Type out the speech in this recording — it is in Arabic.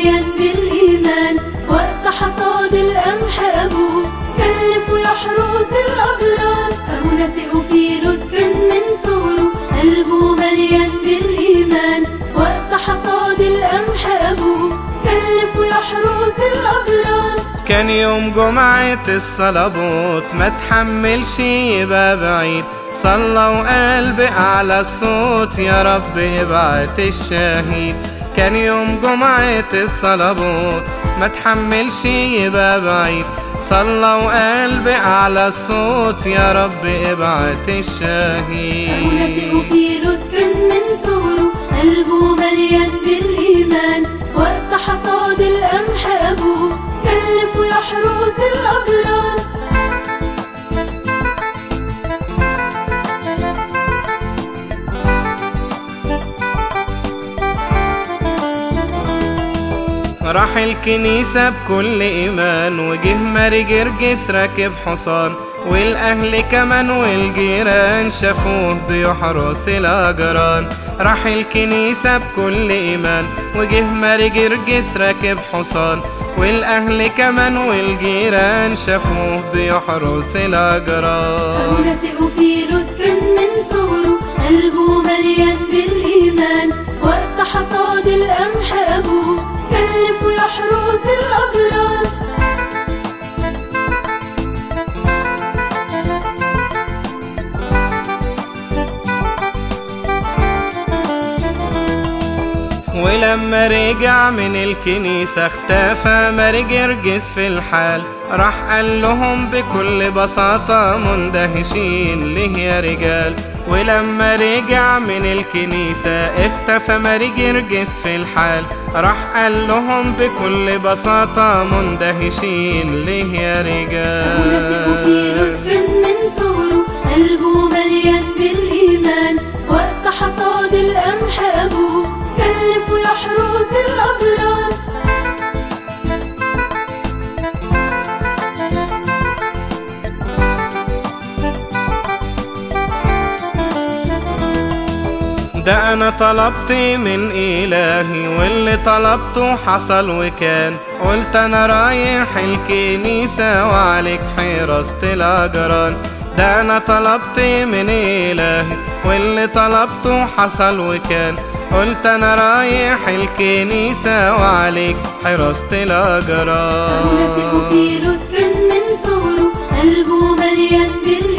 مليان بالإيمان، وقت حصاد القمح أبوه كلف ويحرس الأبرار. أبونا سيوفيلوس كان من صغره قلبه مليان بالإيمان، وقت حصاد القمح أبوه كلف ويحرس الأبرار. كان يوم جمعة الصلبوت ما تحملش يبقى بعيد، صلى وقال بأعلى الصوت يا رب ابعت الشهيد. كان يوم جمعة الصلبوت ما تحملش يبقى بعيد، صلى وقال بأعلى الصوت يا رب ابعت الشهيد. أبونا سيوفيلوس كان من صغره قلبه مليان بالإيمان، وقت حصاد القمح أبوه كلف ويحرس الأبرار. راح الكنيسة بكل إيمان، وجه ماري جرجس راكب حصان، والأهل كمان والجيران شافوه بيحرس الأجران. راح الكنيسة بكل إيمان، وجه ماري جرجس راكب حصان، والأهل كمان والجيران شافوه بيحرس الأجران. أبونا سيوفيلوس كان من صغره قلبه مليان بالإيمان، وقت حصاد القمح أبوه كلف ويحرس الأبرار. ولما رجع من الكنيسة اختفى ماري جرجس في الحال، راح قال لهم بكل بساطة مندهشين ليه يا رجال. ولما رجع من الكنيسة اختفى ماري جرجس في الحال، راح قال لهم بكل بساطة مندهشين ليه يا رجال. أبونا سيوفيلوس كان من صغره قلبه مليان بالإيمان، وقت حصاد القمح أبوه كلف ويحرس الأبرار. ده أنا طلبت من إلهي واللي طلبته حصل وكان، قلت أنا رايح الكنيسة وعليك حراسة الأجران. ده أنا طلبت من إلهي واللي طلبته حصل وكان، قلت أنا رايح الكنيسة وعليك حراسة الأجران. أبونا سيوفيلوس كان من صغره قلبه مليان بالإيمان،